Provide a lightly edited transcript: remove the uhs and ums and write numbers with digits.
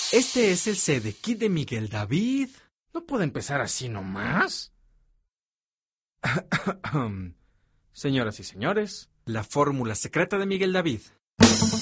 Este es el CD Kit de Miguel David. ¿No puede empezar así nomás? Señoras y señores, la fórmula secreta de Miguel David.